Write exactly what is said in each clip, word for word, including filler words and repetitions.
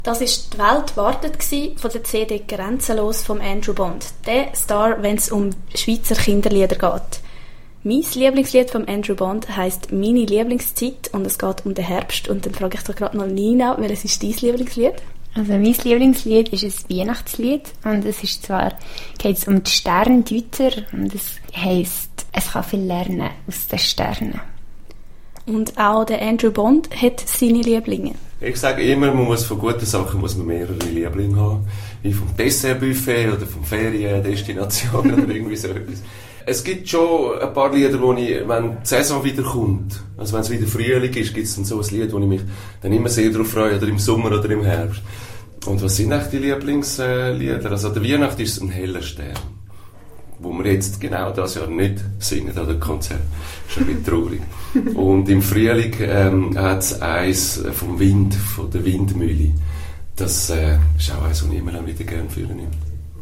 Das war die Welt wartet von der C D «Grenzenlos» von Andrew Bond. Der Star, wenn es um Schweizer Kinderlieder geht. Mein Lieblingslied von Andrew Bond heisst «Meine Lieblingszeit» und es geht um den Herbst. Und dann frage ich doch gerade noch Nina, welches ist dein Lieblingslied? Also mein Lieblingslied ist ein Weihnachtslied und es ist zwar, geht es um die Sterndeuter und es heisst «Es kann viel lernen aus den Sternen». Und auch der Andrew Bond hat seine Lieblinge. Ich sage immer, man muss von guten Sachen muss man mehrere Lieblinge haben. Wie vom Dessertbuffet oder vom Feriendestination oder irgendwie so etwas. Es gibt schon ein paar Lieder, wo ich, wenn die Saison wieder kommt, also wenn es wieder Frühling ist, gibt es dann so ein Lied, wo ich mich dann immer sehr darauf freue, oder im Sommer oder im Herbst. Und was sind eigentlich die Lieblingslieder? Also der Weihnacht ist ein heller Stern, wo wir jetzt genau das Jahr nicht singen an dem Konzert. Das ist ein bisschen traurig. Und im Frühling ähm, hat es eins vom Wind, von der Windmühle. Das äh, ist auch eins, was ich immer wieder gerne fühlen nehme.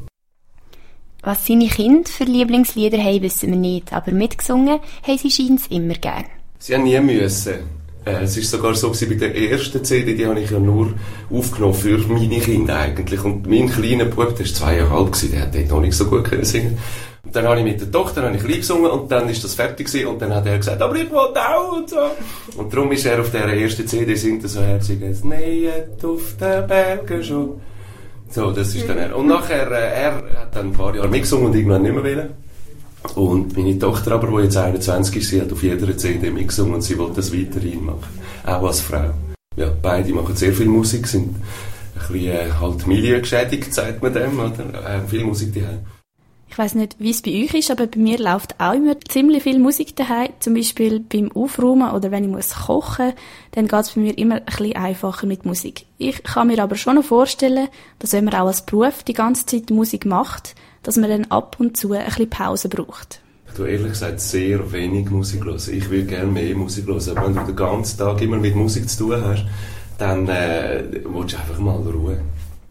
Was seine Kinder für Lieblingslieder haben, wissen wir nicht, aber mitgesungen haben sie scheinbar immer gern. Sie haben nie müssen. Äh, es war sogar so gewesen, bei der ersten C D, die habe ich ja nur aufgenommen für meine Kinder eigentlich. Und mein kleiner Bub, der war zweieinhalb, der hat dort noch nicht so gut können singen. Und dann habe ich mit der Tochter habe ich Lied gesungen und dann ist das fertig gewesen und dann hat er gesagt, aber ich will auch und so. Und darum ist er auf dieser ersten C D, singt er so herzig, es näht auf den Bergen schon. So, das ist dann er. Und nachher, äh, er hat dann ein paar Jahre mitgesungen und irgendwann nicht mehr wollen. Und meine Tochter aber, die jetzt einundzwanzig ist, sie hat auf jeder C D mitgesungen und sie will das weiterhin machen. Auch als Frau. Ja, beide machen sehr viel Musik, sind ein bisschen äh, halt milieugeschädigt, sagt man dem, oder? Äh, viel Musik daheim. Ich weiss nicht, wie es bei euch ist, aber bei mir läuft auch immer ziemlich viel Musik daheim. Zum Beispiel beim Aufräumen oder wenn ich muss kochen, dann geht es bei mir immer ein bisschen einfacher mit Musik. Ich kann mir aber schon noch vorstellen, dass wenn man auch als Beruf die ganze Zeit Musik macht, dass man dann ab und zu ein bisschen Pause braucht. Du ehrlich gesagt sehr wenig Musik hören. Ich würde gerne mehr Musik hören. Aber wenn du den ganzen Tag immer mit Musik zu tun hast, dann äh, willst du einfach mal Ruhe.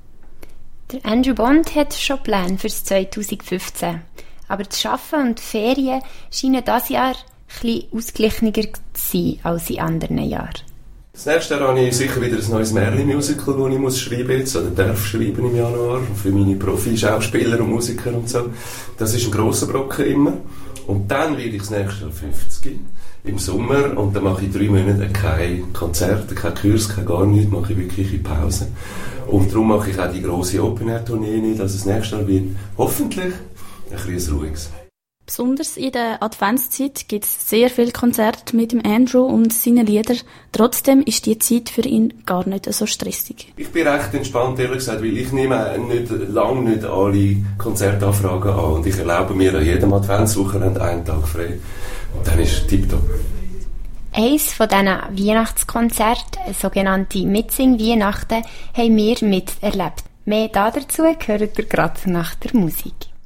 Der Andrew Bond hat schon Pläne für zwanzig fünfzehn. Aber das Arbeiten und die Ferien scheinen dieses Jahr etwas ausgeglichener zu sein als in anderen Jahren. Das nächste Jahr habe ich sicher wieder ein neues Merlin-Musical, das ich muss schreiben jetzt, oder darf schreiben im Januar, für meine Profi-Schauspieler und Musiker und so. Das ist ein grosser Brocken immer. Und dann werde ich das nächste Jahr fünfzig im Sommer und dann mache ich drei Monate keine Konzerte, keine Kurs, keine gar nichts, mache ich wirklich in Pause. Und darum mache ich auch die grosse Open-Air-Tournee nicht, dass es nächstes Jahr wird hoffentlich ein bisschen ruhiges. Besonders in der Adventszeit gibt es sehr viele Konzerte mit dem Andrew und seinen Liedern. Trotzdem ist die Zeit für ihn gar nicht so stressig. Ich bin recht entspannt, ehrlich gesagt, weil ich nehme nicht, lange nicht alle Konzertanfragen an und ich erlaube mir an jedem Adventswochenende einen Tag frei. Und dann ist es tipptopp. Eines von diesen Weihnachtskonzerten, sogenannte Mitsing-Weihnachten, haben wir miterlebt. Mehr dazu hört ihr gerade nach der Musik.